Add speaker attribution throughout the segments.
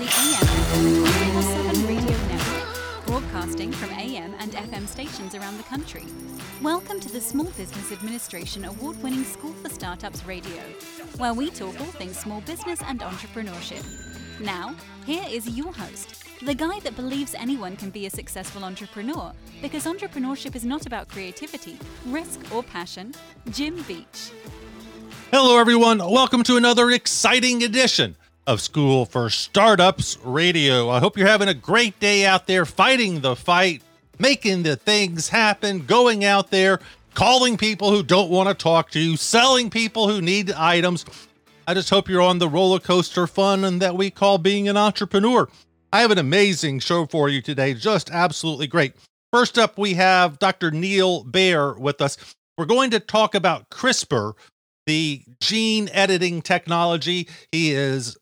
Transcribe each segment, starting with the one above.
Speaker 1: the AM FM 24/7 radio network, broadcasting from AM and FM stations around the country. Welcome to the Small Business Administration Award-winning School for Startups Radio, where we talk all things small business and entrepreneurship. Now, here is your host, the guy that believes anyone can be a successful entrepreneur, because entrepreneurship is not about creativity, risk, or passion, Jim Beach.
Speaker 2: Hello, everyone. Welcome to another exciting edition of School for Startups Radio. I hope you're having a great day out there, fighting the fight, making the things happen, going out there, calling people who don't want to talk to you, selling people who need items. I just hope you're on the roller coaster fun and that we call being an entrepreneur. I have an amazing show for you today, just absolutely great. First up, we have Dr. Neal Baer with us. We're going to talk about CRISPR, the gene editing technology. He is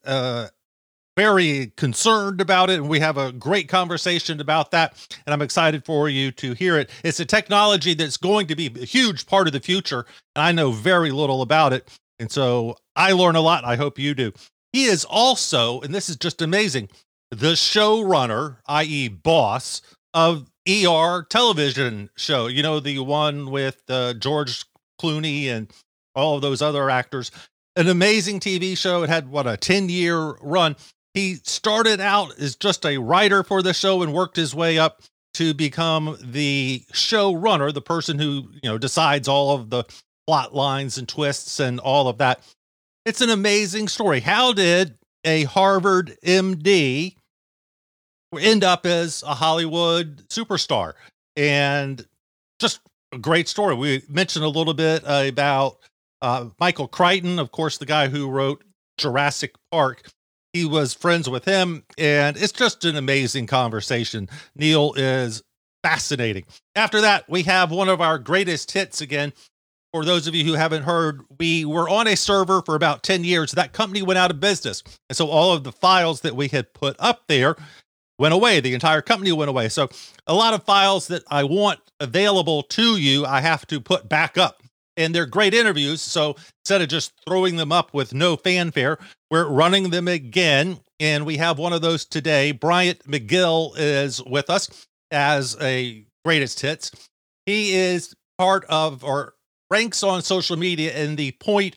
Speaker 2: very concerned about it, and we have a great conversation about that, and I'm excited for you to hear it. It's a technology that's going to be a huge part of the future, and I know very little about it, and so I learn a lot. I hope you do. He is also, and this is just amazing, the showrunner, i.e. boss, of ER television show. You know, the one with George Clooney and all of those other actors. An amazing TV show. It had, a 10-year run. He started out as just a writer for the show and worked his way up to become the showrunner, the person who, decides all of the plot lines and twists and all of that. It's an amazing story. How did a Harvard MD end up as a Hollywood superstar? And just a great story. We mentioned a little bit about Michael Crichton, of course, the guy who wrote Jurassic Park. He was friends with him, and it's just an amazing conversation. Neal is fascinating. After that, we have one of our greatest hits again. For those of you who haven't heard, we were on a server for about 10 years. That company went out of business. And so all of the files that we had put up there went away. The entire company went away. So a lot of files that I want available to you, I have to put back up. And they're great interviews. So instead of just throwing them up with no fanfare, we're running them again. And we have one of those today. Bryant McGill is with us as a greatest hits. He is part of, or ranks on social media in the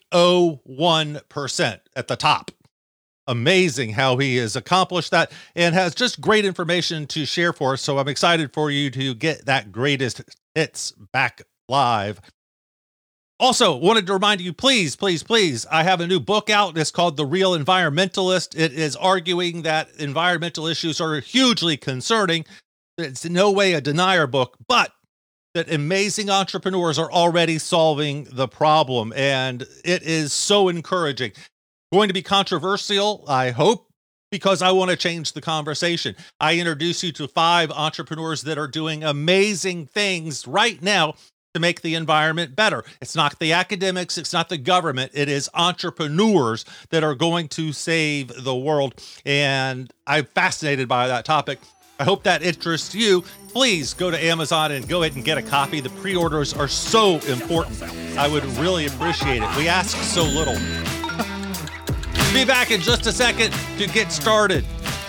Speaker 2: 0.01% at the top. Amazing how he has accomplished that and has just great information to share for us. So I'm excited for you to get that greatest hits back live. Also, wanted to remind you, please, I have a new book out. It's called The Real Environmentalist. It is arguing that environmental issues are hugely concerning. It's in no way a denier book, but that amazing entrepreneurs are already solving the problem. And it is so encouraging. Going to be controversial, I hope, because I want to change the conversation. I introduce you to 5 entrepreneurs that are doing amazing things right now to make the environment better. It's not the academics, it's not the government, it is entrepreneurs that are going to save the world. And I'm fascinated by that topic. I hope that interests you. Please go to Amazon and go ahead and get a copy. The pre-orders are so important. I would really appreciate it. We ask so little. Be back in just a second to get started.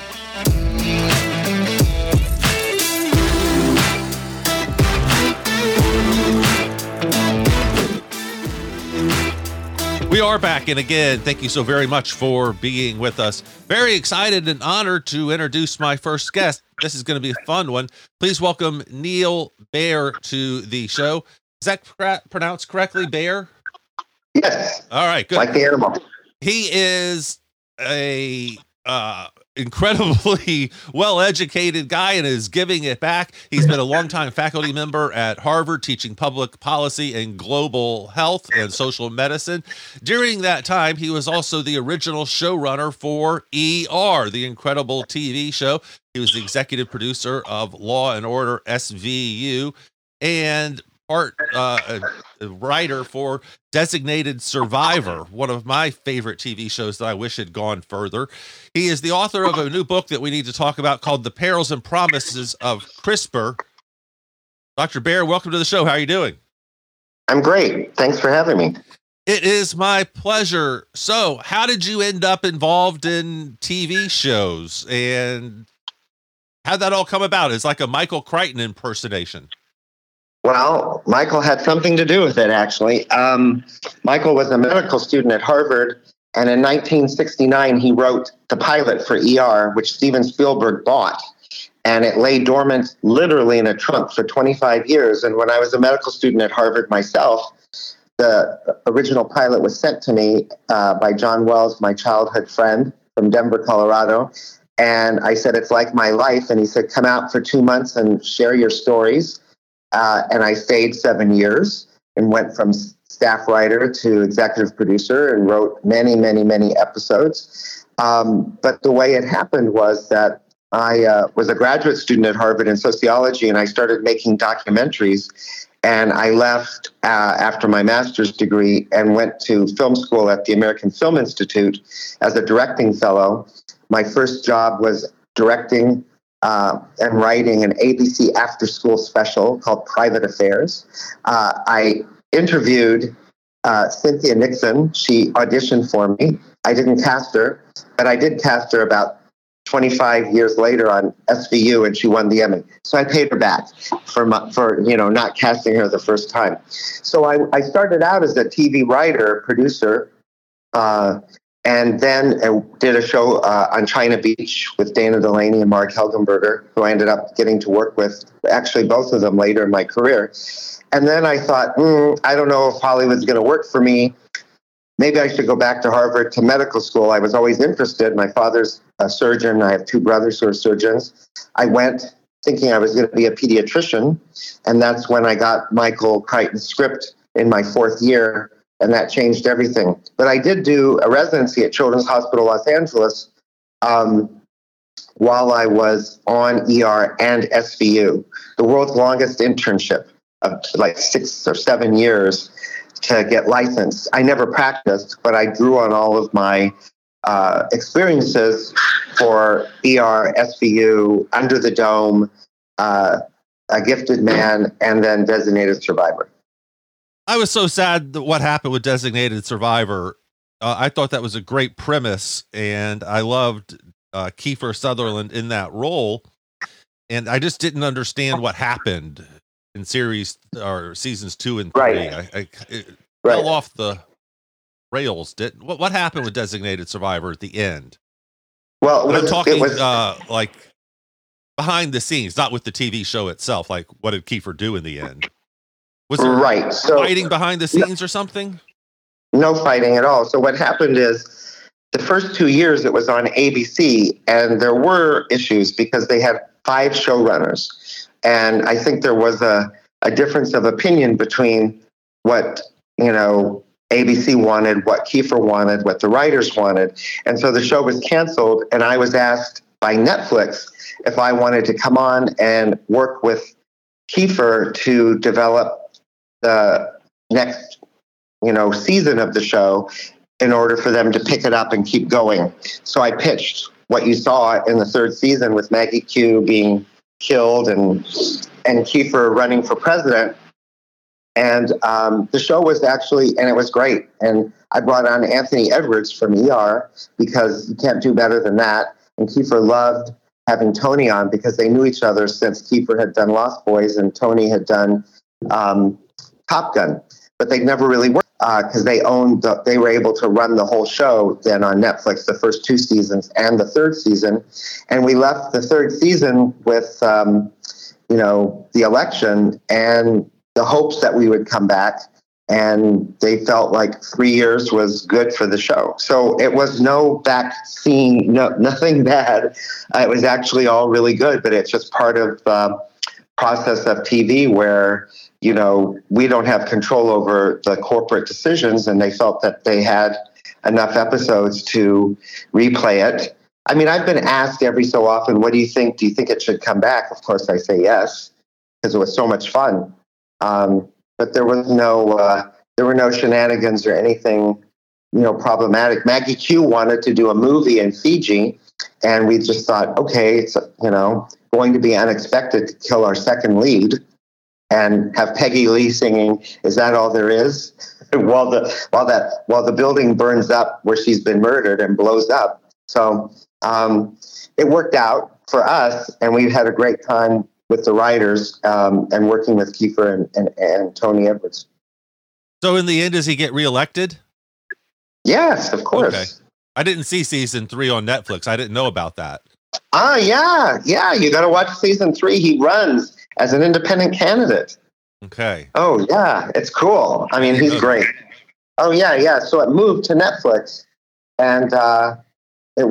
Speaker 2: We are back, and again, thank you so very much for being with us. Very excited and honored to introduce my first guest. This is going to be a fun one. Please welcome Neal Baer to the show. Is that pronounced correctly, Baer?
Speaker 3: Yes.
Speaker 2: All right, good.
Speaker 3: Like the animal.
Speaker 2: He is a incredibly well-educated guy and is giving it back. He's been a longtime faculty member at Harvard, teaching public policy and global health and social medicine. During that time, he was also the original showrunner for ER, the incredible TV show. He was the executive producer of Law and Order SVU and a writer for Designated Survivor, one of my favorite TV shows that I wish had gone further. He is the author of a new book that we need to talk about called The Perils and Promises of CRISPR. Dr. Baer, welcome to the show. How are you doing?
Speaker 3: I'm great. Thanks for having me.
Speaker 2: It is my pleasure. So, how did you end up involved in TV shows, and how'd that all come about? It's like a Michael Crichton impersonation.
Speaker 3: Well, Michael had something to do with it, actually. Michael was a medical student at Harvard, and in 1969, he wrote the pilot for ER, which Steven Spielberg bought. And it lay dormant literally in a trunk for 25 years. And when I was a medical student at Harvard myself, the original pilot was sent to me by John Wells, my childhood friend from Denver, Colorado. And I said, it's like my life. And he said, come out for 2 months and share your stories. And I stayed 7 years and went from staff writer to executive producer and wrote many, many, many episodes. But the way it happened was that I was a graduate student at Harvard in sociology, and I started making documentaries. And I left after my master's degree and went to film school at the American Film Institute as a directing fellow. My first job was directing and writing an ABC after-school special called Private Affairs. I interviewed Cynthia Nixon. She auditioned for me. I didn't cast her, but I did cast her about 25 years later on SVU, and she won the Emmy. So I paid her back for not casting her the first time. So I started out as a TV writer, producer, and then did a show on China Beach with Dana Delaney and Mark Helgenberger, who I ended up getting to work with, actually both of them later in my career. And then I thought, I don't know if Hollywood's going to work for me. Maybe I should go back to Harvard to medical school. I was always interested. My father's a surgeon. I have two brothers who are surgeons. I went thinking I was going to be a pediatrician, and that's when I got Michael Crichton's script in my fourth year, and that changed everything. But I did do a residency at Children's Hospital Los Angeles while I was on ER and SVU, the world's longest internship of like 6 or 7 years to get licensed. I never practiced, but I drew on all of my experiences for ER, SVU, Under the Dome, A Gifted Man, and then Designated Survivor.
Speaker 2: I was so sad that what happened with Designated Survivor. I thought that was a great premise, and I loved Kiefer Sutherland in that role. And I just didn't understand what happened in series or seasons 2 and 3.
Speaker 3: Right.
Speaker 2: It fell off the rails. What happened with Designated Survivor at the end?
Speaker 3: Well,
Speaker 2: I'm talking like behind the scenes, not with the TV show itself. Like, what did Kiefer do in the end? Was there fighting behind the scenes or something?
Speaker 3: No fighting at all. So what happened is the first 2 years it was on ABC, and there were issues because they had 5 showrunners. And I think there was a difference of opinion between what, ABC wanted, what Kiefer wanted, what the writers wanted. And so the show was canceled, and I was asked by Netflix if I wanted to come on and work with Kiefer to develop the next, season of the show in order for them to pick it up and keep going. So I pitched what you saw in the 3rd season with Maggie Q being killed and Kiefer running for president. And the show was and it was great. And I brought on Anthony Edwards from ER because you can't do better than that. And Kiefer loved having Tony on because they knew each other since Kiefer had done Lost Boys and Tony had done Top Gun. But they'd never really worked because they were able to run the whole show then on Netflix, the first 2 seasons and the 3rd season. And we left the 3rd season with, the election and the hopes that we would come back. And they felt like 3 years was good for the show. So it was no backseat, nothing bad. It was actually all really good, but it's just part of the process of TV where, we don't have control over the corporate decisions, and they felt that they had enough episodes to replay it. I mean, I've been asked every so often, what do you think? Do you think it should come back? Of course, I say yes, because it was so much fun. But there was there were no shenanigans or anything, problematic. Maggie Q wanted to do a movie in Fiji, and we just thought, okay, it's, going to be unexpected to kill our second lead. and have Peggy Lee singing "Is That All There Is?" while the building burns up where she's been murdered and blows up. So it worked out for us, and we've had a great time with the writers and working with Kiefer and Tony Edwards.
Speaker 2: So in the end, does he get reelected?
Speaker 3: Yes, of course.
Speaker 2: Okay. I didn't see season 3 on Netflix. I didn't know about that.
Speaker 3: Yeah. You got to watch season 3. He runs as an independent candidate.
Speaker 2: Okay.
Speaker 3: Oh yeah, it's cool. I mean, he's great. Oh yeah. So it moved to Netflix, and it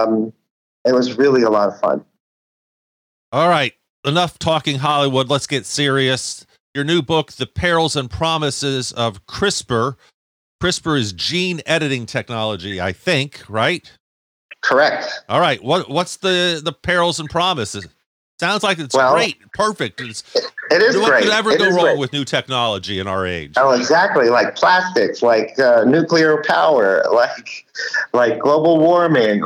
Speaker 3: was really a lot of fun.
Speaker 2: All right, enough talking Hollywood. Let's get serious. Your new book, The Perils and Promises of CRISPR. CRISPR is gene editing technology, I think, right?
Speaker 3: Correct.
Speaker 2: All right. What's the perils and promises? Sounds like it's great. Perfect.
Speaker 3: It is great.
Speaker 2: What could ever go wrong with new technology in our age?
Speaker 3: Oh, exactly. Like plastics, like nuclear power, like global warming,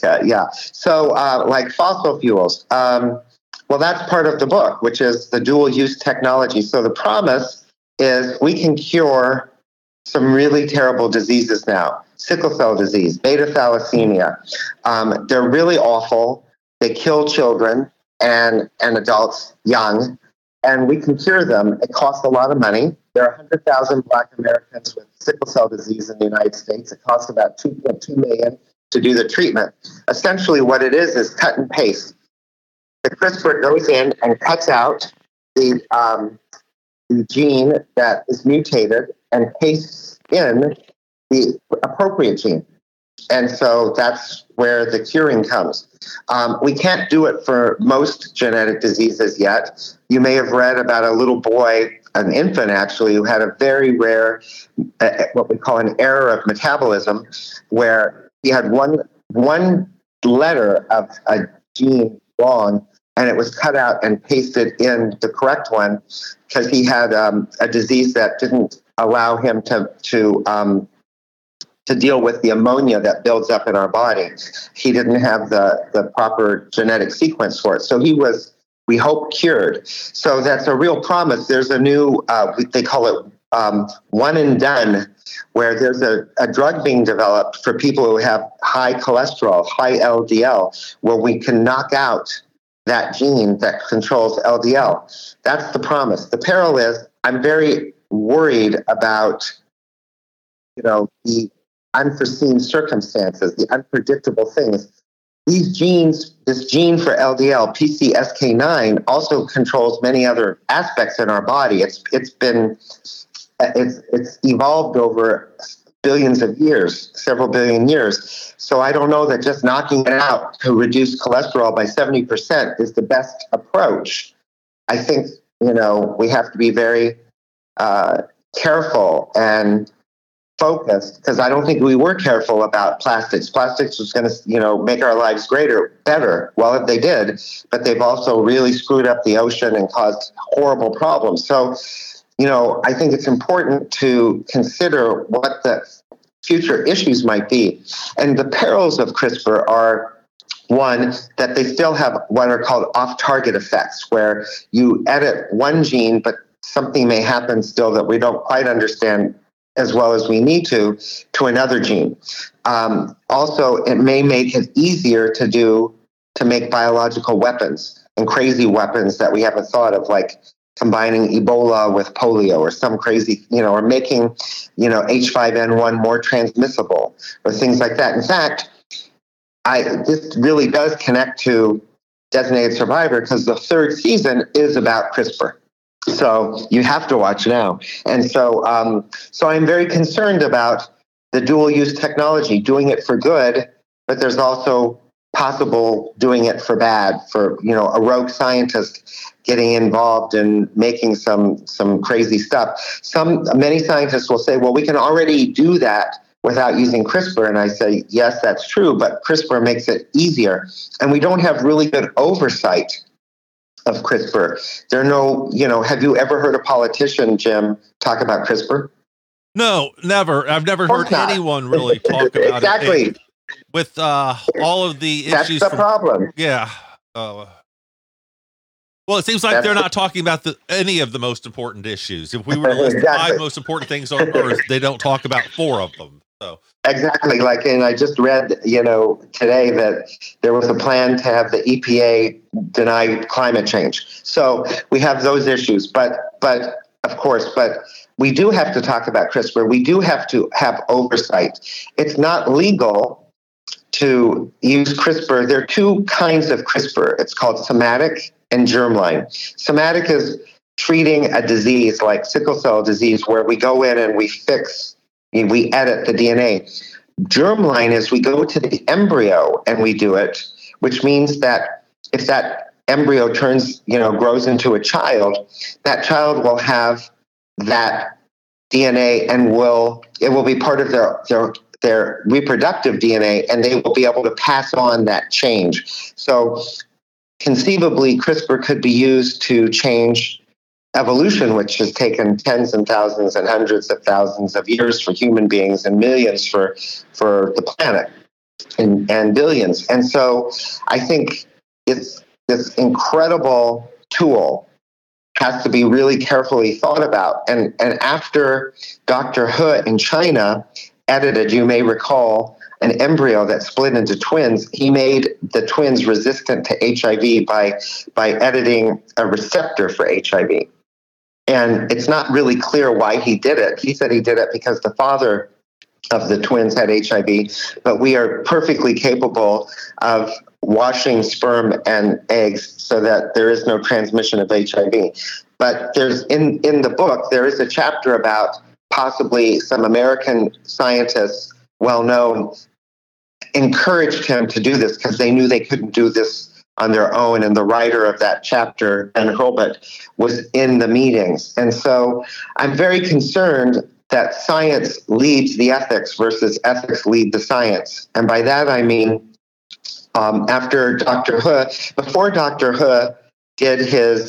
Speaker 3: So like fossil fuels. Well, that's part of the book, which is the dual use technology. So the promise is we can cure some really terrible diseases now. Sickle cell disease, beta thalassemia. They're really awful. They kill children and adults young, and we can cure them. It costs a lot of money. There are 100,000 Black Americans with sickle cell disease in the United States. It costs about $2.2 million to do the treatment. Essentially what it is cut and paste. The CRISPR goes in and cuts out the gene that is mutated and pastes in the appropriate gene. And so that's where the curing comes. We can't do it for most genetic diseases yet. You may have read about a little boy, an infant actually, who had a very rare, what we call an error of metabolism, where he had one letter of a gene wrong, and it was cut out and pasted in the correct one because he had a disease that didn't allow him to deal with the ammonia that builds up in our body. He didn't have the proper genetic sequence for it. So he was, we hope, cured. So that's a real promise. There's a new, they call it one and done, where there's a drug being developed for people who have high cholesterol, high LDL, where we can knock out that gene that controls LDL. That's the promise. The peril is I'm very worried about, the unforeseen circumstances, the unpredictable things. These genes, this gene for LDL, PCSK9, also controls many other aspects in our body. It's evolved over billions of years, several billion years. So I don't know that just knocking it out to reduce cholesterol by 70% is the best approach. I think, we have to be very careful and focused, because I don't think we were careful about plastics. Plastics was going to, make our lives better. Well, they did, but they've also really screwed up the ocean and caused horrible problems. So, I think it's important to consider what the future issues might be. And the perils of CRISPR are, one, that they still have what are called off-target effects, where you edit one gene, but something may happen still that we don't quite understand as well as we need to another gene. Also, it may make it easier to make biological weapons and crazy weapons that we haven't thought of, like combining Ebola with polio or some crazy, or making, H5N1 more transmissible or things like that. In fact, this really does connect to Designated Survivor, because the third season is about CRISPR. So you have to watch now. And so I'm very concerned about the dual use technology, doing it for good, but there's also possible doing it for bad, for, a rogue scientist getting involved in making some crazy stuff. Many scientists will say, well, we can already do that without using CRISPR. And I say, yes, that's true, but CRISPR makes it easier. And we don't have really good oversight of CRISPR. There are no, have you ever heard a politician, Jim, talk about CRISPR?
Speaker 2: No, never. I've never heard anyone really talk about
Speaker 3: exactly.
Speaker 2: it. With all of the
Speaker 3: That's
Speaker 2: issues.
Speaker 3: That's the problem.
Speaker 2: Yeah. Well, it seems like they're not talking about any of the most important issues. If we were to list the 5 most important things on Earth, they don't talk about 4 of them. So
Speaker 3: exactly, and I just read, today that there was a plan to have the EPA deny climate change. So we have those issues, but of course, we do have to talk about CRISPR. We do have to have oversight. It's not legal to use CRISPR. There are 2 kinds of CRISPR. It's called somatic and germline. Somatic is treating a disease like sickle cell disease, where we go in and we edit the DNA. Germline is we go to the embryo and we do it, which means that if that embryo grows into a child, that child will have that DNA and it will be part of their reproductive DNA, and they will be able to pass on that change. So conceivably, CRISPR could be used to change evolution, which has taken tens and thousands and hundreds of thousands of years for human beings and millions for the planet and billions. And so I think it's this incredible tool has to be really carefully thought about. And after Dr. He in China edited, you may recall, an embryo that split into twins, he made the twins resistant to HIV by editing a receptor for HIV. And it's not really clear why he did it. He said he did it because the father of the twins had HIV, but we are perfectly capable of washing sperm and eggs so that there is no transmission of HIV. But there's in the book, there is a chapter about possibly some American scientists, well-known, encouraged him to do this because they knew they couldn't do this on their own. And the writer of that chapter, Ben Hurlbut, was in the meetings. And so I'm very concerned that science leads the ethics versus ethics lead the science. And by that, I mean, before Dr. He did his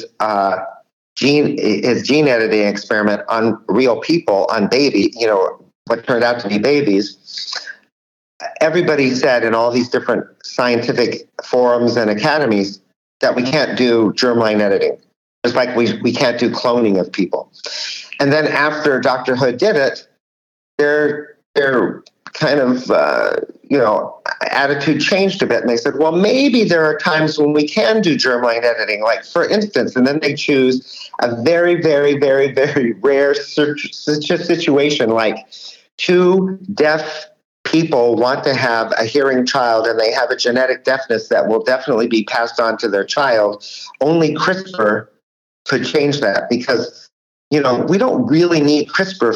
Speaker 3: gene editing experiment on real people, on what turned out to be babies, everybody said in all these different scientific forums and academies that we can't do germline editing. It's like we can't do cloning of people. And then after Dr. He did it, their kind of attitude changed a bit, and they said, well, maybe there are times when we can do germline editing, like for instance, and then they choose a very, very, very, very rare situation, like 2 deaf people want to have a hearing child and they have a genetic deafness that will definitely be passed on to their child. Only CRISPR could change that, because we don't really need CRISPR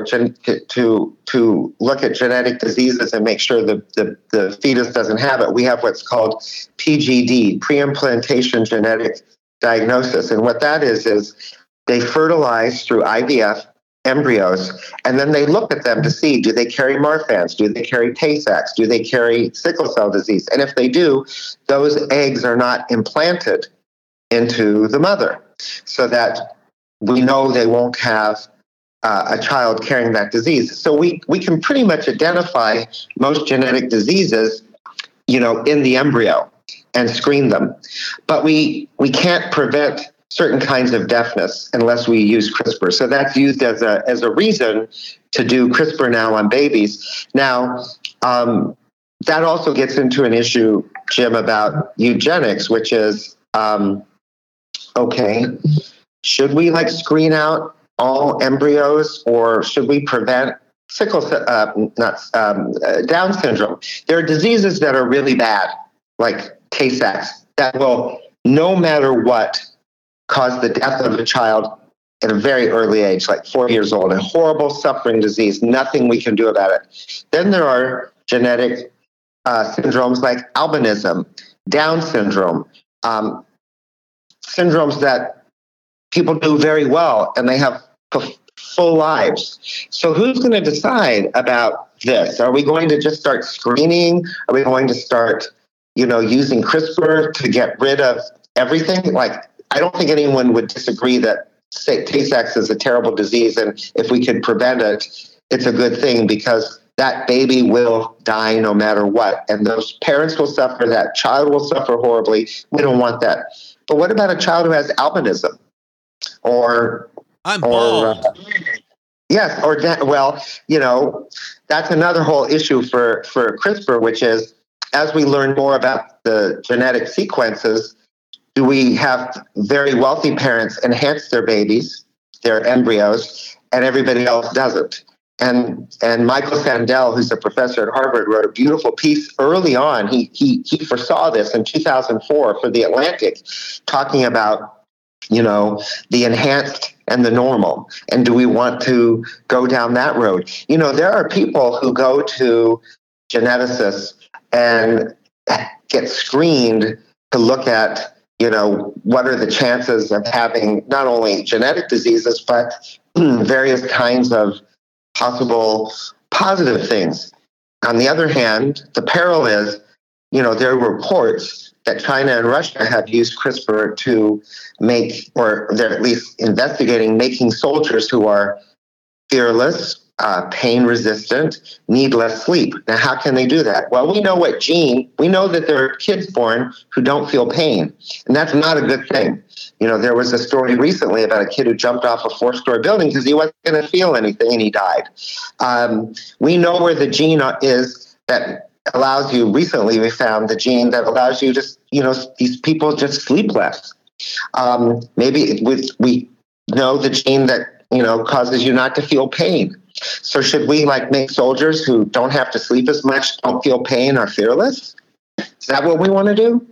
Speaker 3: to look at genetic diseases and make sure the fetus doesn't have it. We have what's called PGD, pre-implantation genetic diagnosis. And what that is they fertilize through IVF embryos, and then they look at them to see, do they carry Marfan's? Do they carry Tay-Sachs? Do they carry sickle cell disease? And if they do, those eggs are not implanted into the mother, so that we know they won't have a child carrying that disease. So we can pretty much identify most genetic diseases, in the embryo and screen them. But we can't prevent certain kinds of deafness unless we use CRISPR. So that's used as a reason to do CRISPR now on babies. Now, that also gets into an issue, Jim, about eugenics, which is, okay, should we screen out all embryos, or should we prevent Down syndrome? There are diseases that are really bad, like Tay-Sachs, that will, no matter what, cause the death of a child at a very early age, like 4 years old, a horrible suffering disease, nothing we can do about it. Then there are genetic syndromes like albinism, Down syndrome, syndromes that people do very well and they have full lives. So who's going to decide about this? Are we going to just start screening? Are we going to start, using CRISPR to get rid of everything? I don't think anyone would disagree that Tay-Sachs is a terrible disease, and if we could prevent it, it's a good thing, because that baby will die no matter what. And those parents will suffer, that child will suffer horribly. We don't want that. But what about a child who has albinism?
Speaker 2: I'm bald.
Speaker 3: Yes, that's another whole issue for CRISPR, which is, as we learn more about the genetic sequences, do we have very wealthy parents enhance their babies, their embryos, and everybody else doesn't? And Michael Sandel, who's a professor at Harvard, wrote a beautiful piece early on. He foresaw this in 2004 for The Atlantic, talking about, the enhanced and the normal. And do we want to go down that road? There are people who go to geneticists and get screened to look at, what are the chances of having not only genetic diseases, but various kinds of possible positive things. On the other hand, the peril is, there are reports that China and Russia have used CRISPR to make, or they're at least investigating making soldiers who are fearless, pain resistant, need less sleep. Now, how can they do that? Well, we know that there are kids born who don't feel pain, and that's not a good thing. There was a story recently about a kid who jumped off a 4-story building because he wasn't going to feel anything and he died. We know where the gene is that allows you, recently we found the gene that allows you to, these people just sleep less. Maybe we know the gene that, causes you not to feel pain. So should we make soldiers who don't have to sleep as much, don't feel pain, are fearless? Is that what we want to do?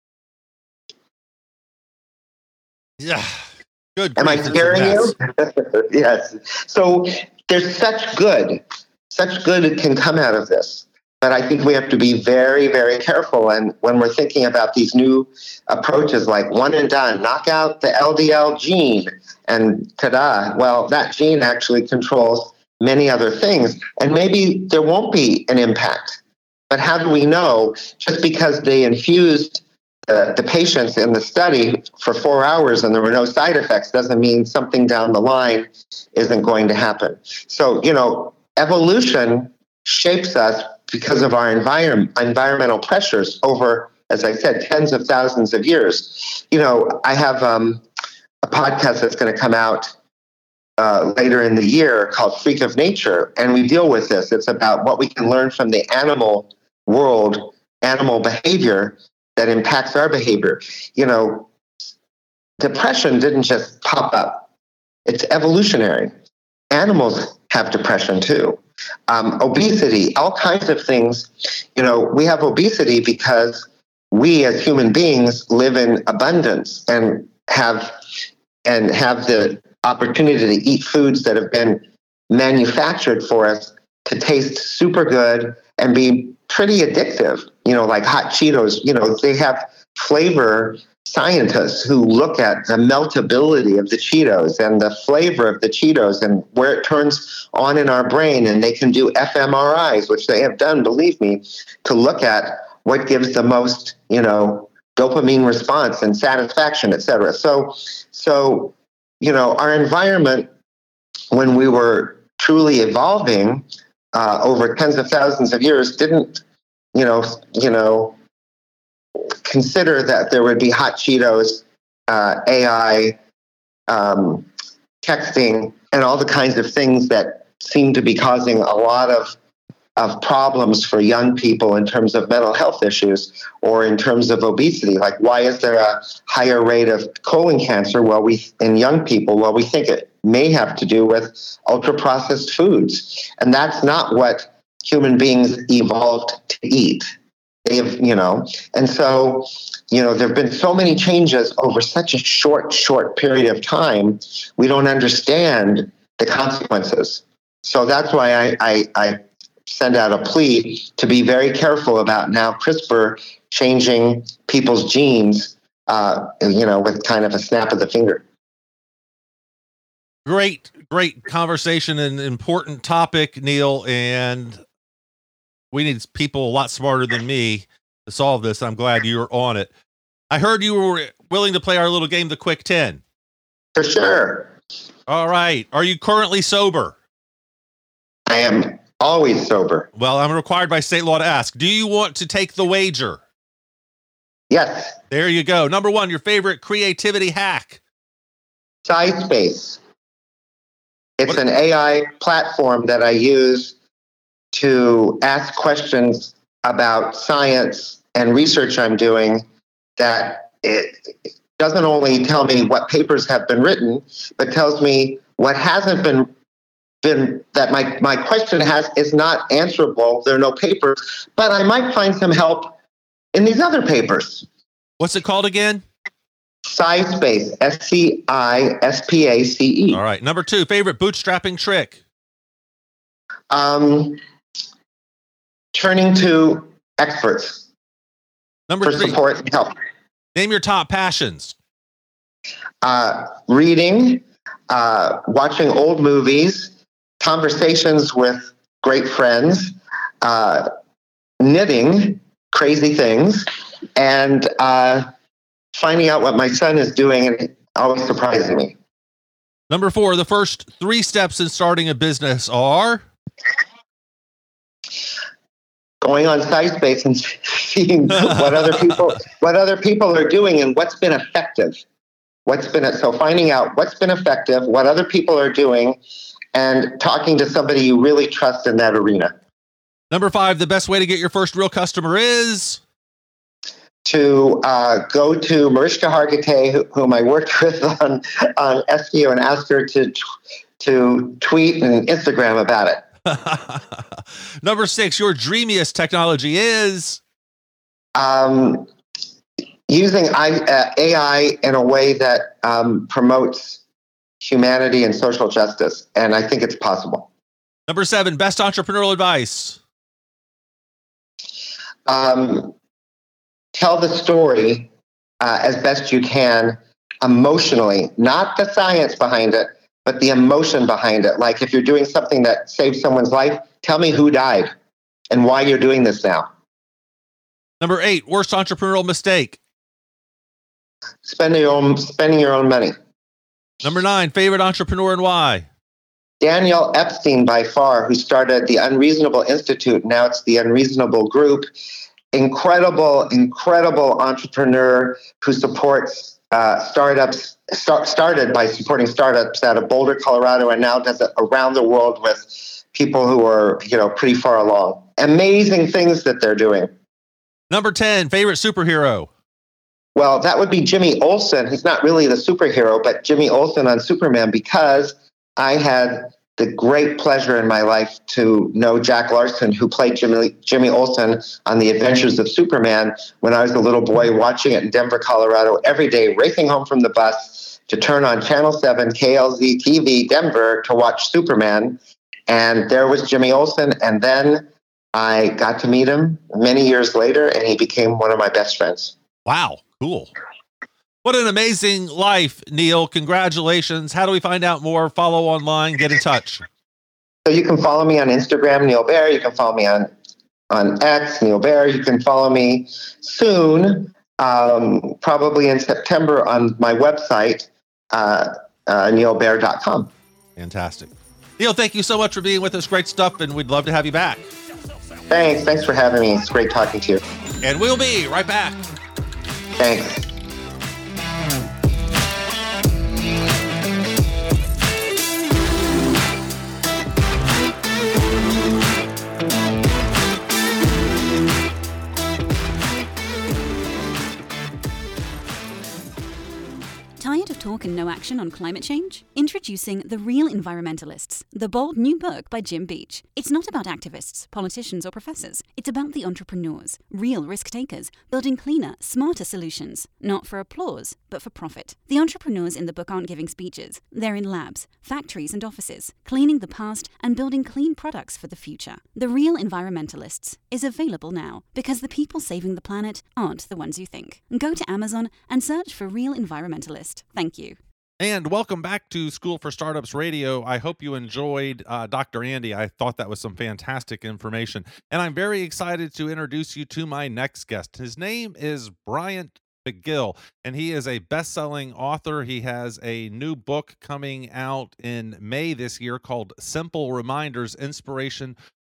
Speaker 2: Yeah. Good.
Speaker 3: Am I scaring you? Yes. So there's such good can come out of this. But I think we have to be very, very careful. And when we're thinking about these new approaches like one and done, knock out the LDL gene and ta-da, well, that gene actually controls many other things. And maybe there won't be an impact. But how do we know? Just because they infused the patients in the study for 4 hours and there were no side effects doesn't mean something down the line isn't going to happen. So, evolution shapes us because of our environmental pressures over, as I said, tens of thousands of years. I have a podcast that's going to come out later in the year called Freak of Nature, and we deal with this. It's about what we can learn from the animal world, animal behavior that impacts our behavior. Depression didn't just pop up. It's evolutionary. Animals have depression too. Obesity, all kinds of things. We have obesity because we as human beings live in abundance and have the opportunity to eat foods that have been manufactured for us to taste super good and be pretty addictive. Like hot Cheetos, they have flavor scientists who look at the meltability of the Cheetos and the flavor of the Cheetos and where it turns on in our brain. And they can do fMRIs, which they have done, believe me, to look at what gives the most, dopamine response and satisfaction, et cetera. So, our environment, when we were truly evolving over tens of thousands of years, didn't, consider that there would be hot Cheetos, AI, texting, and all the kinds of things that seem to be causing a lot of problems for young people in terms of mental health issues or in terms of obesity. Like, why is there a higher rate of colon cancer in young people? Well, we think it may have to do with ultra-processed foods. And that's not what human beings evolved to eat. And so, there have been so many changes over such a short period of time, we don't understand the consequences. So that's why I send out a plea to be very careful about now CRISPR changing people's genes, with kind of a snap of the finger.
Speaker 2: Great conversation and important topic, Neil. And we need people a lot smarter than me to solve this. I'm glad you're on it. I heard you were willing to play our little game, the Quick 10.
Speaker 3: For sure.
Speaker 2: All right. Are you currently sober?
Speaker 3: I am Always sober.
Speaker 2: Well, I'm required by state law to ask, do you want to take the wager?
Speaker 3: Yes.
Speaker 2: There you go. Number 1, your favorite creativity hack.
Speaker 3: SciSpace. It's an AI platform that I use to ask questions about science and research I'm doing that it doesn't only tell me what papers have been written, but tells me what hasn't been that my question is not answerable. There are no papers, but I might find some help in these other papers.
Speaker 2: What's it called again?
Speaker 3: SciSpace, SCISPACE.
Speaker 2: All right. Number 2, favorite bootstrapping trick.
Speaker 3: Turning to experts
Speaker 2: Number
Speaker 3: for
Speaker 2: 3,
Speaker 3: support and help.
Speaker 2: name your top passions.
Speaker 3: Reading, watching old movies, conversations with great friends, knitting, crazy things, and finding out what my son is doing and always surprising me.
Speaker 2: Number 4, the first 3 steps in starting a business are?
Speaker 3: Going on SciSpace and seeing what other people are doing and what's been effective. So finding out what's been effective, what other people are doing, and talking to somebody you really trust in that arena.
Speaker 2: Number 5, the best way to get your first real customer is?
Speaker 3: To go to Mariska Hargitay, whom I worked with on SEO, and ask her to tweet and Instagram about it.
Speaker 2: Number 6, your dreamiest technology is?
Speaker 3: Using AI in a way that promotes humanity and social justice, and I think it's possible.
Speaker 2: Number 7, best entrepreneurial advice.
Speaker 3: Tell the story as best you can emotionally, not the science behind it, but the emotion behind it. Like if you're doing something that saves someone's life, tell me who died and why you're doing this now.
Speaker 2: Number 8, worst entrepreneurial mistake.
Speaker 3: Spending your own money.
Speaker 2: Number 9, favorite entrepreneur and why.
Speaker 3: Daniel Epstein, by far, who started the Unreasonable Institute. Now it's the Unreasonable Group. Incredible entrepreneur who supports startups. Started by supporting startups out of Boulder, Colorado, and now does it around the world with people who are pretty far along. Amazing things that they're doing.
Speaker 2: Number 10, favorite superhero.
Speaker 3: Well, that would be Jimmy Olsen. He's not really the superhero, but Jimmy Olsen on Superman, because I had the great pleasure in my life to know Jack Larson, who played Jimmy Olsen on The Adventures of Superman when I was a little boy, watching it in Denver, Colorado, every day, racing home from the bus to turn on Channel 7 KLZ TV Denver to watch Superman. And there was Jimmy Olsen. And then I got to meet him many years later, and he became one of my best friends.
Speaker 2: Wow, cool. What an amazing life, Neil. Congratulations. How do we find out more? Follow online, get in touch.
Speaker 3: So you can follow me on Instagram, Neil Baer. You can follow me on X, Neil Baer. You can follow me soon, probably in September, on my website, neilbaer.com.
Speaker 2: Fantastic. Neil, thank you so much for being with us. Great stuff, and we'd love to have you back.
Speaker 3: Thanks for having me. It's great talking to you.
Speaker 2: And we'll be right back.
Speaker 3: Thanks.
Speaker 1: Tired of talk and no action on climate change? Introducing The Real Environmentalists, the bold new book by Jim Beach. It's not about activists, politicians, or professors. It's about the entrepreneurs, real risk takers, building cleaner, smarter solutions. Not for applause, but for profit. The entrepreneurs in the book aren't giving speeches. They're in labs, factories, and offices, cleaning the past and building clean products for the future. The Real Environmentalists is available now because the people saving the planet aren't the ones you think. Go to Amazon and search for Real Environmentalist. Thank you.
Speaker 2: And welcome back to School for Startups Radio. I hope you enjoyed Dr. Andy. I thought that was some fantastic information. And I'm very excited to introduce you to my next guest. His name is Bryant McGill, and he is a best-selling author. He has a new book coming out in May this year called Simple Reminders, Inspiration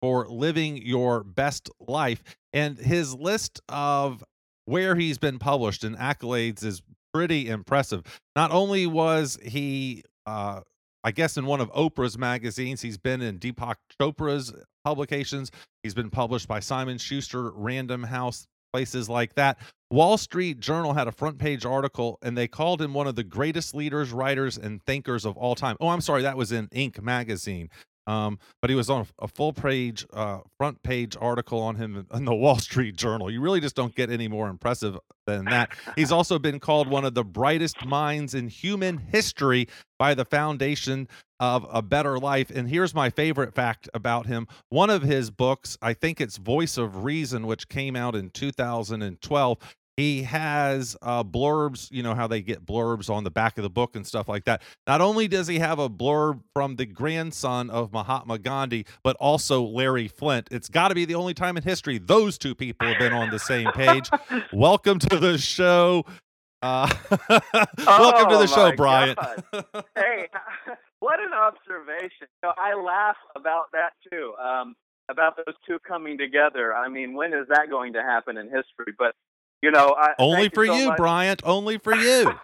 Speaker 2: for living your best life. And his list of where he's been published and accolades is pretty impressive. Not only was he, I guess, in one of Oprah's magazines, he's been in Deepak Chopra's publications. He's been published by Simon Schuster, Random House, places like that. Wall Street Journal had a front page article, and they called him one of the greatest leaders, writers, and thinkers of all time. Oh, I'm sorry, that was in Inc. magazine. But he was on a full page, front page article on him in the Wall Street Journal. You really just don't get any more impressive than that. He's also been called one of the brightest minds in human history by the Foundation of a Better Life. And here's my favorite fact about him. One of his books, I think it's Voice of Reason, which came out in 2012. He has blurbs, you know how they get blurbs on the back of the book and stuff like that. Not only does he have a blurb from the grandson of Mahatma Gandhi, but also Larry Flynt. It's got to be the only time in history those two people have been on the same page. Welcome to the show. Welcome to the show, Bryant.
Speaker 4: Hey, what an observation. I laugh about that too, about those two coming together. I mean, when is that going to happen in history? But
Speaker 2: only for
Speaker 4: you,
Speaker 2: so Bryant. Only for you.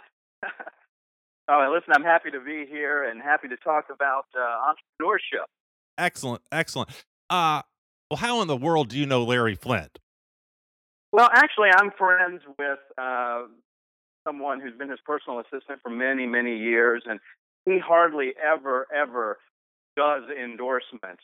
Speaker 4: Oh, listen, I'm happy to be here and happy to talk about entrepreneurship.
Speaker 2: Excellent. Well, how in the world do you know Larry Flynt?
Speaker 4: Well, actually, I'm friends with someone who's been his personal assistant for many, many years, and he hardly ever does endorsements.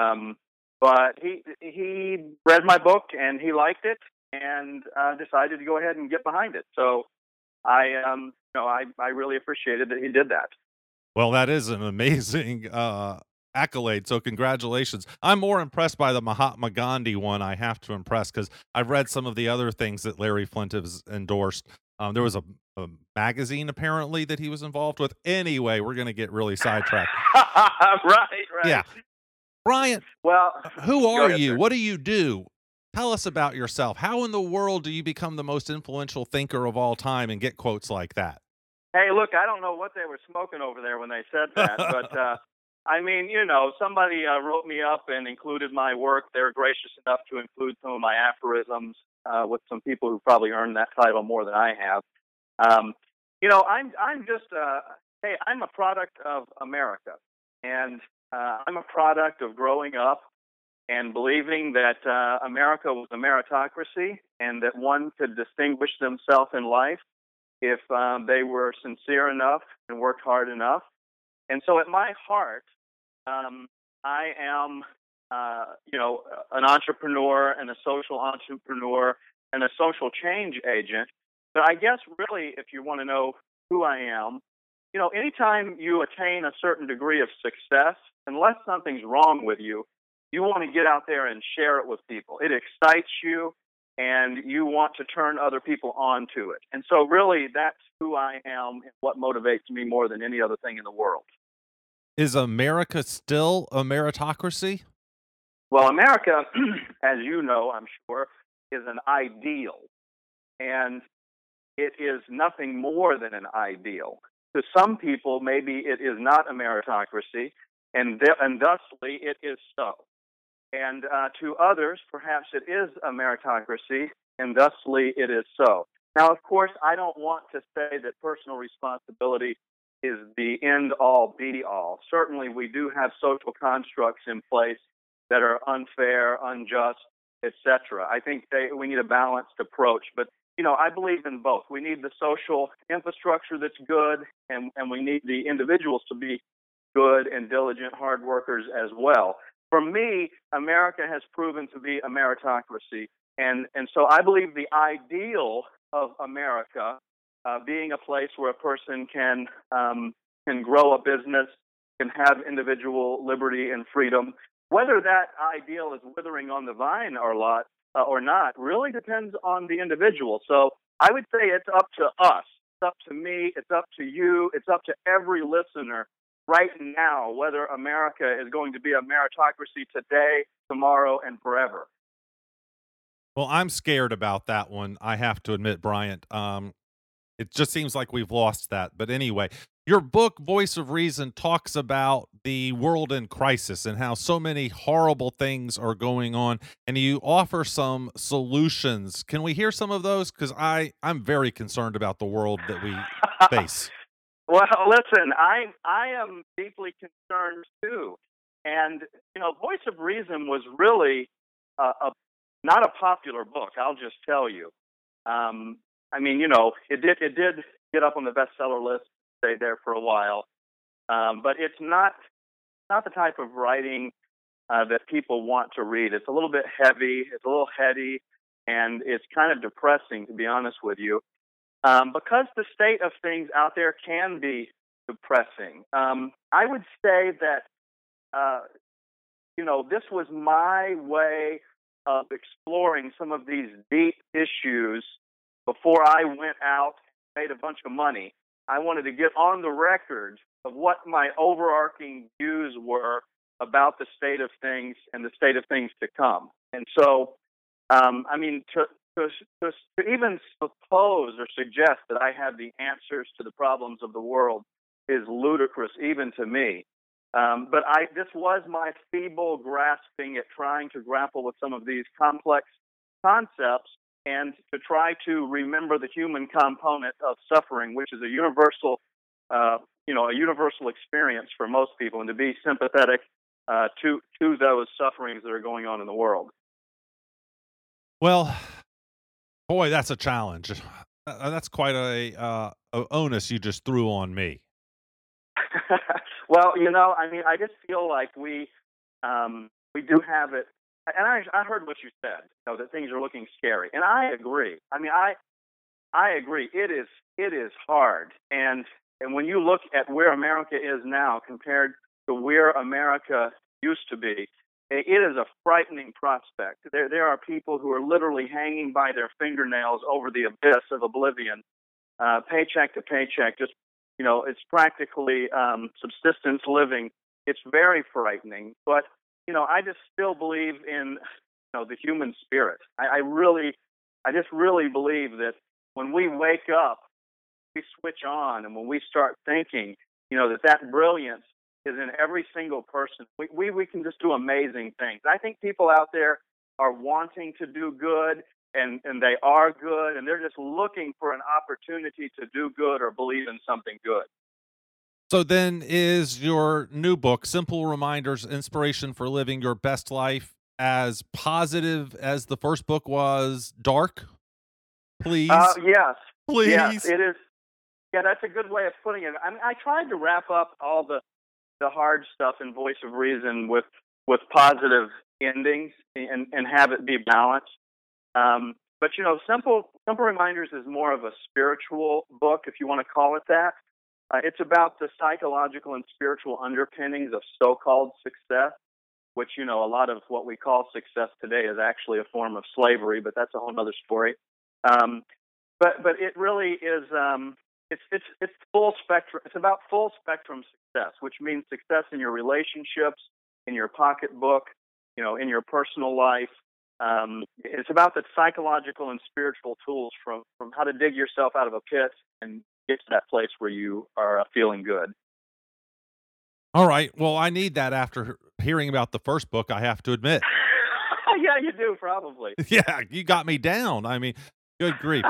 Speaker 4: But he read my book and he liked it, and decided to go ahead and get behind it. So I really appreciated that he did that.
Speaker 2: Well, that is an amazing accolade. So congratulations. I'm more impressed by the Mahatma Gandhi one. I have to impress because I've read some of the other things that Larry Flynt has endorsed. There was a magazine apparently that he was involved with. Anyway, we're going to get really sidetracked.
Speaker 4: Right.
Speaker 2: Yeah. Bryant,
Speaker 4: well,
Speaker 2: who are you?
Speaker 4: Sir.
Speaker 2: What do you do? Tell us about yourself. How in the world do you become the most influential thinker of all time and get quotes like that?
Speaker 4: Hey, look, I don't know what they were smoking over there when they said that, but I mean, somebody wrote me up and included my work. They were gracious enough to include some of my aphorisms with some people who probably earned that title more than I have. I'm just hey, I'm a product of America, and I'm a product of growing up and believing that America was a meritocracy and that one could distinguish themselves in life if they were sincere enough and worked hard enough. And so at my heart, I am, an entrepreneur and a social entrepreneur and a social change agent. But I guess really, if you want to know who I am, anytime you attain a certain degree of success, unless something's wrong with you, you want to get out there and share it with people. It excites you, and you want to turn other people on to it. And so really, that's who I am and what motivates me more than any other thing in the world.
Speaker 2: Is America still a meritocracy?
Speaker 4: Well, America, as you know, I'm sure, is an ideal. And it is nothing more than an ideal. To some people, maybe it is not a meritocracy, and thusly it is so. And to others, perhaps it is a meritocracy, and thusly it is so. Now, of course, I don't want to say that personal responsibility is the end-all, be-all. Certainly, we do have social constructs in place that are unfair, unjust, etc. I think we need a balanced approach. But, I believe in both. We need the social infrastructure that's good, and we need the individuals to be good and diligent hard workers as well. For me, America has proven to be a meritocracy, and so I believe the ideal of America being a place where a person can grow a business, can have individual liberty and freedom. Whether that ideal is withering on the vine or not really depends on the individual. So I would say it's up to us, it's up to me, it's up to you, it's up to every listener right now, whether America is going to be a meritocracy today, tomorrow, and forever.
Speaker 2: Well, I'm scared about that one, I have to admit, Bryant. It just seems like we've lost that. But anyway, Your book, Voice of Reason, talks about the world in crisis and how so many horrible things are going on, and you offer some solutions. Can we hear some of those? Because I'm very concerned about the world that we face.
Speaker 4: Well, listen, I am deeply concerned too, and Voice of Reason was really a not a popular book. I'll just tell you. I mean, it did get up on the bestseller list, stay there for a while, but it's not the type of writing that people want to read. It's a little bit heavy, it's a little heady, and it's kind of depressing, to be honest with you, because the state of things out there can be depressing. I would say that this was my way of exploring some of these deep issues before I went out and made a bunch of money. I wanted to get on the record of what my overarching views were about the state of things and the state of things to come. And so, I mean, to even suppose or suggest that I have the answers to the problems of the world is ludicrous, even to me. But this was my feeble grasping at trying to grapple with some of these complex concepts and to try to remember the human component of suffering, which is a universal, a universal experience for most people, and to be sympathetic to those sufferings that are going on in the world.
Speaker 2: Well, boy, that's a challenge. That's quite a onus you just threw on me.
Speaker 4: Well, I mean, I just feel like we do have it, and I heard what you said, that things are looking scary, and I agree. I mean, I agree. It is hard, and when you look at where America is now compared to where America used to be, it is a frightening prospect. There are people who are literally hanging by their fingernails over the abyss of oblivion, paycheck to paycheck, just it's practically subsistence living. It's very frightening, but I just still believe in the human spirit. I just really believe that when we wake up, we switch on, and when we start thinking, that brilliance is in every single person. We can just do amazing things. I think people out there are wanting to do good, and they are good, and they're just looking for an opportunity to do good or believe in something good.
Speaker 2: So then is your new book, Simple Reminders, Inspiration for Living Your Best Life, as positive as the first book was dark? Please?
Speaker 4: Yes.
Speaker 2: Please?
Speaker 4: Yes, it is. Yeah, that's a good way of putting it. I mean, I tried to wrap up all the hard stuff in Voice of Reason with positive endings and have it be balanced. But Simple Reminders is more of a spiritual book, if you want to call it that. It's about the psychological and spiritual underpinnings of so-called success, which a lot of what we call success today is actually a form of slavery, but that's a whole other story. But it really is. It's full spectrum. It's about full spectrum success, which means success in your relationships, in your pocketbook, in your personal life. It's about the psychological and spiritual tools from how to dig yourself out of a pit and get to that place where you are feeling good.
Speaker 2: All right. Well, I need that after hearing about the first book, I have to admit.
Speaker 4: Yeah, you do, probably.
Speaker 2: Yeah, you got me down. I mean, good grief.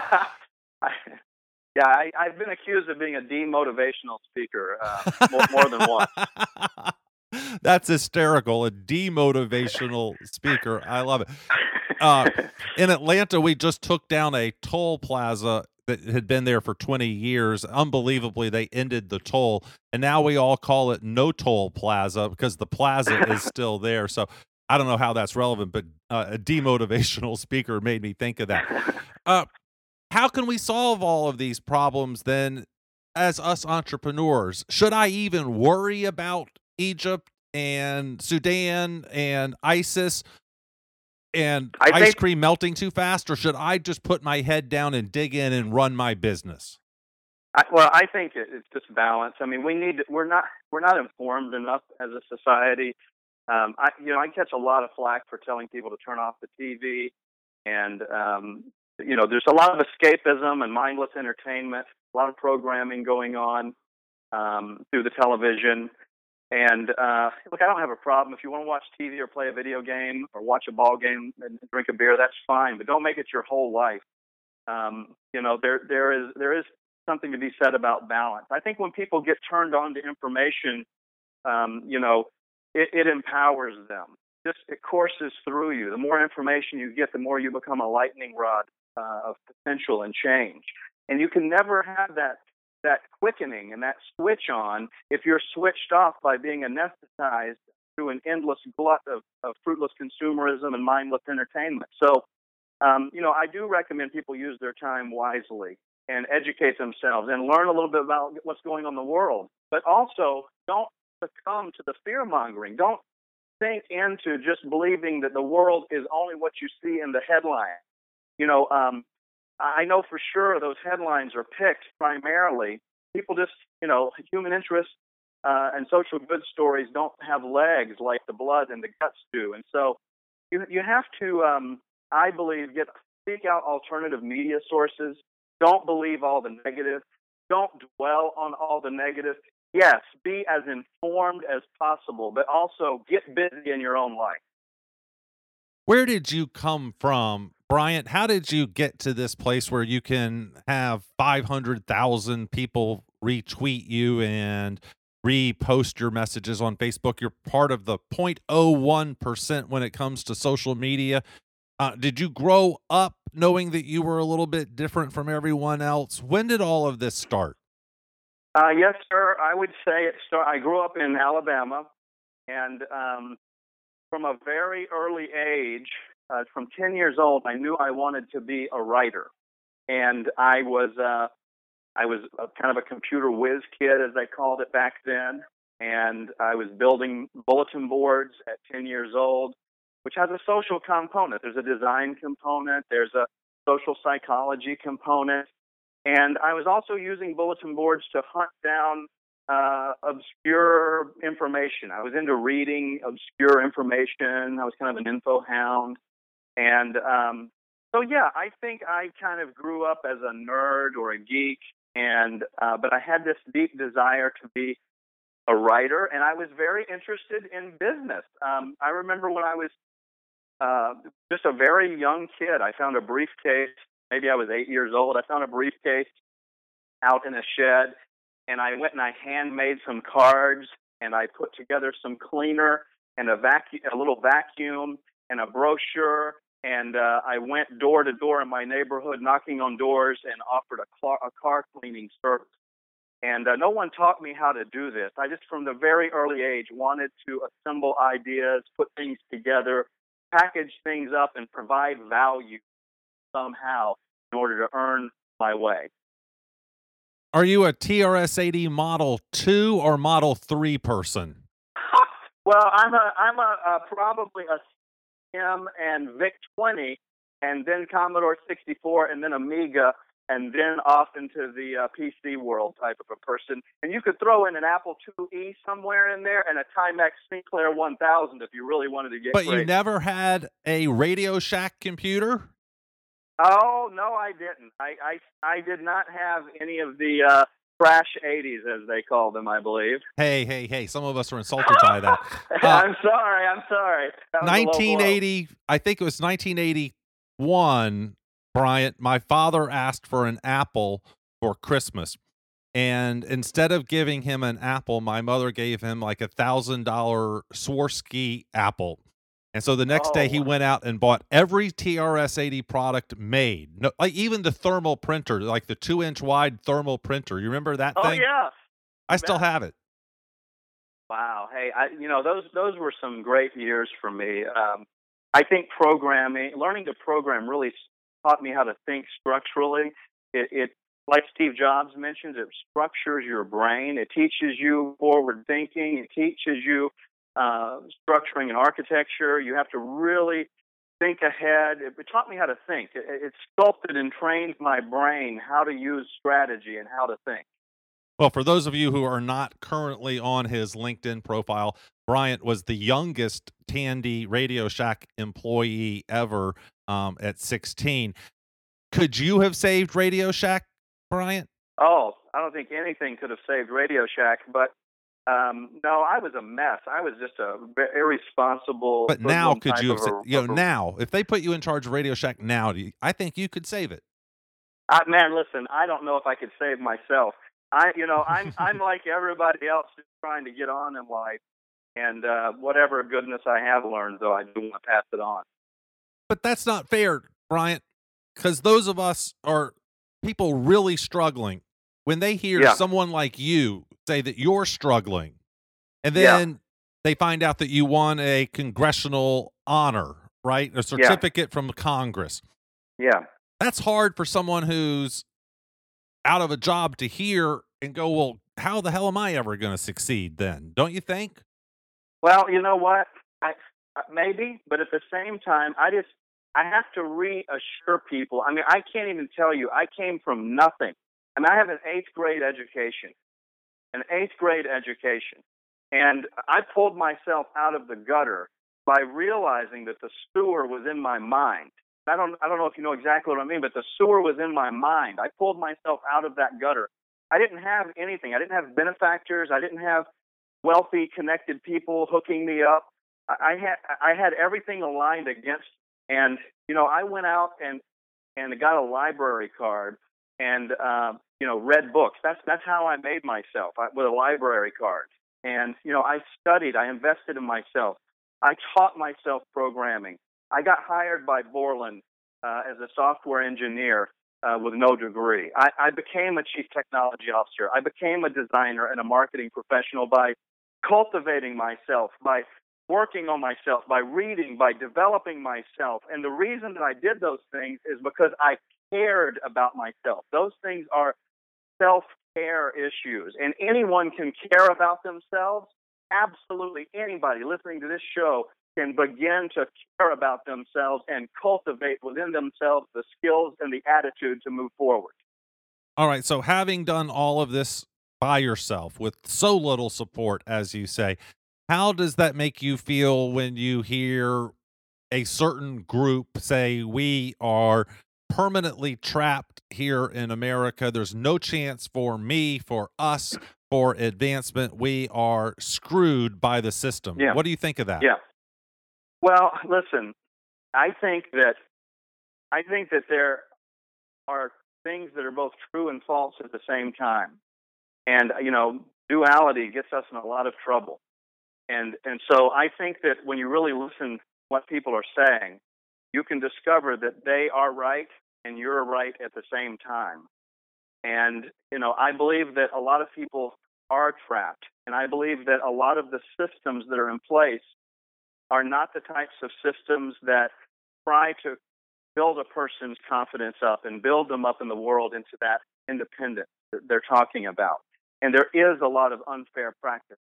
Speaker 4: I've been accused of being a demotivational speaker more than once.
Speaker 2: That's hysterical. A demotivational speaker. I love it. In Atlanta, we just took down a toll plaza that had been there for 20 years. Unbelievably, they ended the toll, and now we all call it No Toll Plaza because the plaza is still there. So I don't know how that's relevant, but a demotivational speaker made me think of that. How can we solve all of these problems then as us entrepreneurs? Should I even worry about Egypt and Sudan and ISIS and ice cream melting too fast, or should I just put my head down and dig in and run my business?
Speaker 4: I think it's just balance. I mean, we're not informed enough as a society. I catch a lot of flack for telling people to turn off the TV, and there's a lot of escapism and mindless entertainment, a lot of programming going on. through the television. And look, I don't have a problem. If you want to watch TV or play a video game or watch a ball game and drink a beer, that's fine. But don't make it your whole life. There is something to be said about balance. I think when people get turned on to information, it empowers them. It courses through you. The more information you get, the more you become a lightning rod of potential and change. And you can never have that quickening and that switch on if you're switched off by being anesthetized through an endless glut of fruitless consumerism and mindless entertainment. So, I do recommend people use their time wisely and educate themselves and learn a little bit about what's going on in the world. But also, don't succumb to the fear-mongering. Don't sink into just believing that the world is only what you see in the headline. I know for sure those headlines are picked primarily. People just, human interest and social good stories don't have legs like the blood and the guts do. And so you have to, I believe, seek out alternative media sources. Don't believe all the negative. Don't dwell on all the negative. Yes, be as informed as possible, but also get busy in your own life.
Speaker 2: Where did you come from, Bryant? How did you get to this place where you can have 500,000 people retweet you and repost your messages on Facebook? You're part of the 0.01% when it comes to social media. Did you grow up knowing that you were a little bit different from everyone else? When did all of this start?
Speaker 4: Yes, sir. I would say I grew up in Alabama, and from a very early age, from 10 years old, I knew I wanted to be a writer. And I was kind of a computer whiz kid, as they called it back then. And I was building bulletin boards at 10 years old, which has a social component. There's a design component. There's a social psychology component. And I was also using bulletin boards to hunt down obscure information. I was into reading obscure information. I was kind of an info hound. And I think I kind of grew up as a nerd or a geek, but I had this deep desire to be a writer, and I was very interested in business. I remember when I was just a very young kid, I found a briefcase. Maybe I was 8 years old. I found a briefcase out in a shed, and I went and I handmade some cards, and I put together some cleaner and a little vacuum and a brochure, and I went door to door in my neighborhood, knocking on doors, and offered a car cleaning service. And no one taught me how to do this. I just, from the very early age, wanted to assemble ideas, put things together, package things up, and provide value somehow in order to earn my way.
Speaker 2: Are you a TRS-80 Model 2 or Model 3 person?
Speaker 4: Well, I'm probably a CM and VIC-20, and then Commodore 64, and then Amiga, and then off into the PC world type of a person. And you could throw in an Apple IIe somewhere in there and a Timex Sinclair 1000 if you really wanted to get
Speaker 2: But
Speaker 4: crazy.
Speaker 2: You never had a Radio Shack computer?
Speaker 4: Oh, no, I didn't. I did not have any of the Crash 80s, as they call them, I believe.
Speaker 2: Hey, some of us are insulted by that.
Speaker 4: I'm sorry. That was
Speaker 2: 1980, I think it was 1981, Bryant, my father asked for an apple for Christmas. And instead of giving him an apple, my mother gave him like $1,000 Swarovski apple. And so the next day he went out and bought every TRS-80 product made. No, like even the thermal printer, like the 2-inch wide thermal printer. You remember that thing?
Speaker 4: Oh, yeah.
Speaker 2: I still have it.
Speaker 4: Wow. Hey, those were some great years for me. I think learning to program really taught me how to think structurally. It like Steve Jobs mentions, it structures your brain. It teaches you forward thinking. It teaches you structuring and architecture. You have to really think ahead. It taught me how to think. It sculpted and trained my brain how to use strategy and how to think.
Speaker 2: Well, for those of you who are not currently on his LinkedIn profile, Bryant was the youngest Tandy Radio Shack employee ever at 16. Could you have saved Radio Shack, Bryant?
Speaker 4: Oh, I don't think anything could have saved Radio Shack, but no, I was a mess. I was just a irresponsible
Speaker 2: But now,
Speaker 4: hoodlum
Speaker 2: could
Speaker 4: type
Speaker 2: you
Speaker 4: of
Speaker 2: have,
Speaker 4: a
Speaker 2: now, if they put you in charge of Radio Shack now, I think you could save it.
Speaker 4: man. Listen, I don't know if I could save myself. I'm like everybody else, just trying to get on in life, and whatever goodness I have learned, though, I do want to pass it on.
Speaker 2: But that's not fair, Bryant, because those of us are people really struggling. When they hear someone like you say that you're struggling, and then they find out that you won a congressional honor, right? A certificate from Congress.
Speaker 4: Yeah.
Speaker 2: That's hard for someone who's out of a job to hear and go, well, how the hell am I ever going to succeed then? Don't you think?
Speaker 4: Well, you know what? Maybe, but at the same time, I have to reassure people. I mean, I can't even tell you. I came from nothing. I mean, I have an 8th grade education, and I pulled myself out of the gutter by realizing that the sewer was in my mind. I don't know if you know exactly what I mean, but the sewer was in my mind. I pulled myself out of that gutter. I didn't have anything. I didn't have benefactors. I didn't have wealthy, connected people hooking me up. I had everything aligned against. And I went out and got a library card and read books. That's how I made myself, with a library card. And I studied. I invested in myself. I taught myself programming. I got hired by Borland as a software engineer with no degree. I became a chief technology officer. I became a designer and a marketing professional by cultivating myself, by working on myself, by reading, by developing myself. And the reason that I did those things is because I cared about myself. Those things are self-care issues, and anyone can care about themselves. Absolutely anybody listening to this show can begin to care about themselves and cultivate within themselves the skills and the attitude to move forward.
Speaker 2: All right. So having done all of this by yourself with so little support, as you say, how does that make you feel when you hear a certain group say we are permanently trapped here in America? There's no chance for me, for us, for advancement. We are screwed by the system.
Speaker 4: Yeah.
Speaker 2: What do you think of that?
Speaker 4: Yeah. Well, listen, I think that there are things that are both true and false at the same time. And, duality gets us in a lot of trouble. And so I think that when you really listen to what people are saying, you can discover that they are right and you're right at the same time. And, I believe that a lot of people are trapped. And I believe that a lot of the systems that are in place are not the types of systems that try to build a person's confidence up and build them up in the world into that independence that they're talking about. And there is a lot of unfair practice.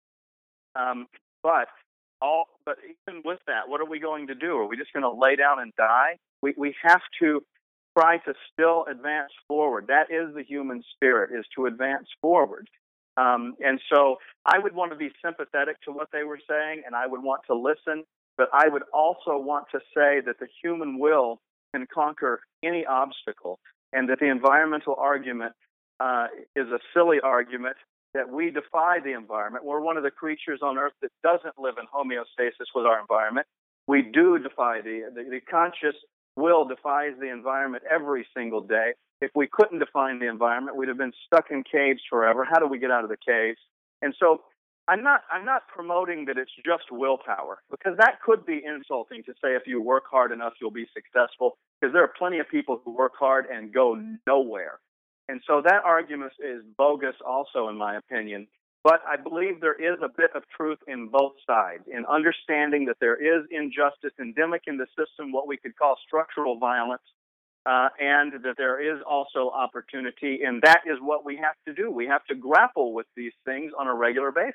Speaker 4: But even with that, what are we going to do? Are we just going to lay down and die? We have to try to still advance forward. That is the human spirit, is to advance forward. And so I would want to be sympathetic to what they were saying, and I would want to listen, but I would also want to say that the human will can conquer any obstacle, and that the environmental argument is a silly argument, that we defy the environment. We're one of the creatures on Earth that doesn't live in homeostasis with our environment. We do defy the conscious will defies the environment every single day. If we couldn't define the environment, we'd have been stuck in caves forever. How do we get out of the caves? And so I'm not promoting that it's just willpower, because that could be insulting to say if you work hard enough, you'll be successful, because there are plenty of people who work hard and go nowhere. And so that argument is bogus also, in my opinion. But I believe there is a bit of truth in both sides, in understanding that there is injustice endemic in the system, what we could call structural violence, and that there is also opportunity. And that is what we have to do. We have to grapple with these things on a regular basis.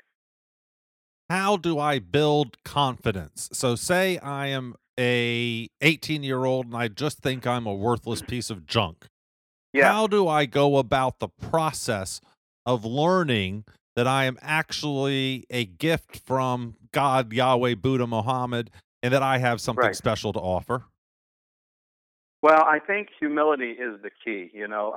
Speaker 2: How do I build confidence? So say I am a 18-year-old and I just think I'm a worthless piece of junk. Yeah. How do I go about the process of learning that I am actually a gift from God, Yahweh, Buddha, Muhammad, and that I have something special to offer?
Speaker 4: Well, I think humility is the key.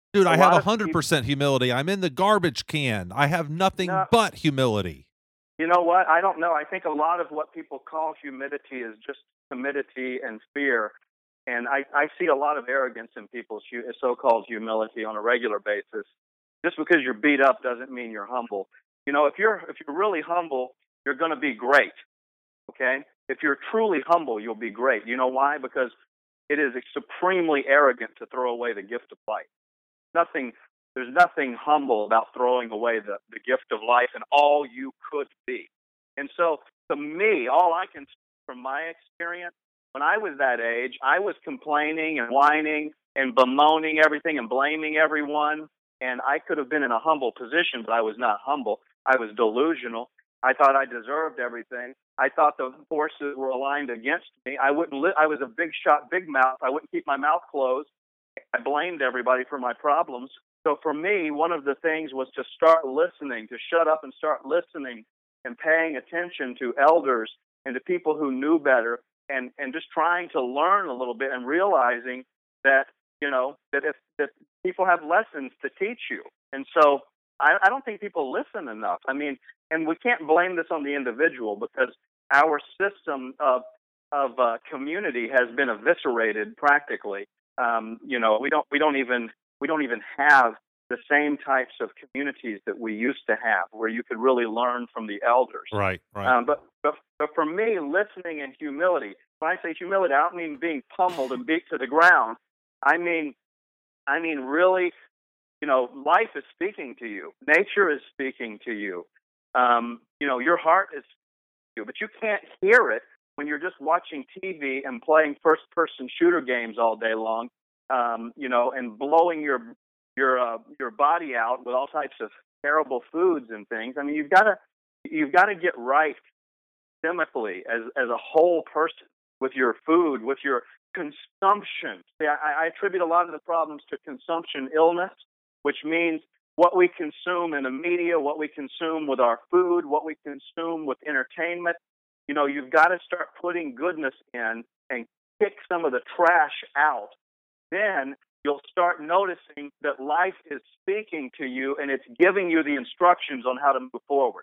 Speaker 2: Dude, I have 100% humility. I'm in the garbage can. I have nothing but humility.
Speaker 4: You know what? I don't know. I think a lot of what people call humility is just timidity and fear. And I see a lot of arrogance in people's so-called humility on a regular basis. Just because you're beat up doesn't mean you're humble. You know, if you're really humble, you're going to be great. Okay? If you're truly humble, you'll be great. You know why? Because it is supremely arrogant to throw away the gift of life. There's nothing humble about throwing away the gift of life and all you could be. And so, to me, all I can say from my experience, when I was that age, I was complaining and whining and bemoaning everything and blaming everyone. And I could have been in a humble position, but I was not humble. I was delusional. I thought I deserved everything. I thought the forces were aligned against me. I was a big shot, big mouth. I wouldn't keep my mouth closed. I blamed everybody for my problems. So for me, one of the things was to start listening, to shut up and start listening and paying attention to elders and to people who knew better and just trying to learn a little bit and realizing that, you know, that people have lessons to teach you. And so I don't think people listen enough. I mean, and we can't blame this on the individual because our system of community has been eviscerated practically. You know, we don't even have the same types of communities that we used to have, where you could really learn from the elders.
Speaker 2: Right.
Speaker 4: But for me, listening and humility. When I say humility, I don't mean being pummeled and beat to the ground. I mean really, you know, life is speaking to you. Nature is speaking to you. You know, your heart is speaking to you, but you can't hear it when you're just watching TV and playing first-person shooter games all day long, you know, and blowing your body out with all types of terrible foods and things. I mean, you've got to get right systemically as a whole person with your food, with your consumption. See, I attribute a lot of the problems to consumption illness, which means what we consume in the media, what we consume with our food, what we consume with entertainment. You know, you've got to start putting goodness in and kick some of the trash out. Then you'll start noticing that life is speaking to you and it's giving you the instructions on how to move forward.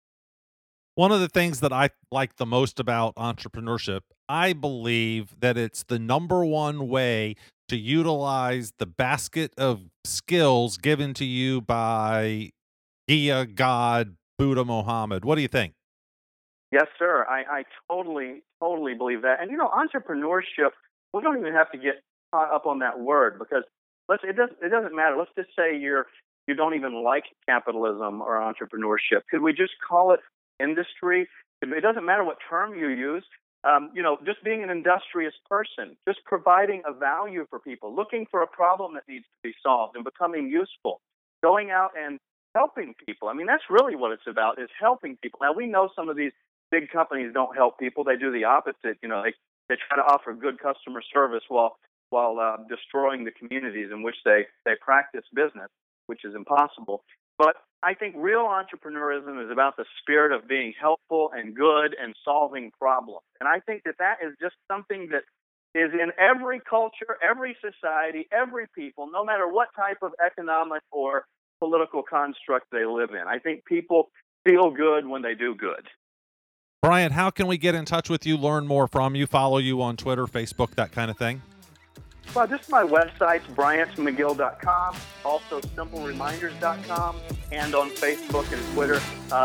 Speaker 2: One of the things that I like the most about entrepreneurship, I believe that it's the number one way to utilize the basket of skills given to you by Gia, God, Buddha, Muhammad. What do you think?
Speaker 4: Yes, sir. I totally believe that. And, you know, entrepreneurship, we don't even have to get caught up on that word because it doesn't matter. Let's just say you don't even like capitalism or entrepreneurship. Could we just call it industry? It doesn't matter what term you use. You know, just being an industrious person, just providing a value for people, looking for a problem that needs to be solved and becoming useful, going out and helping people. I mean, that's really what it's about, is helping people. Now, we know some of these big companies don't help people. They do the opposite. You know, they try to offer good customer service while destroying the communities in which they practice business, which is impossible. But I think real entrepreneurism is about the spirit of being helpful and good and solving problems. And I think that is just something that is in every culture, every society, every people, no matter what type of economic or political construct they live in. I think people feel good when they do good.
Speaker 2: Bryant, how can we get in touch with you, learn more from you, follow you on Twitter, Facebook, that kind of thing?
Speaker 4: Well, just my website's BryantMcGill.com, also SimpleReminders.com, and on Facebook and Twitter.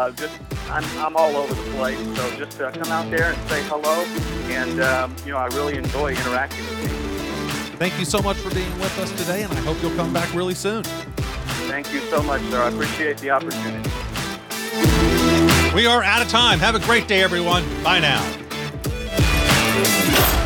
Speaker 4: I'm all over the place, so just come out there and say hello, and you know, I really enjoy interacting with you.
Speaker 2: Thank you so much for being with us today, and I hope you'll come back really soon.
Speaker 4: Thank you so much, sir. I appreciate the opportunity.
Speaker 2: We are out of time. Have a great day, everyone. Bye now.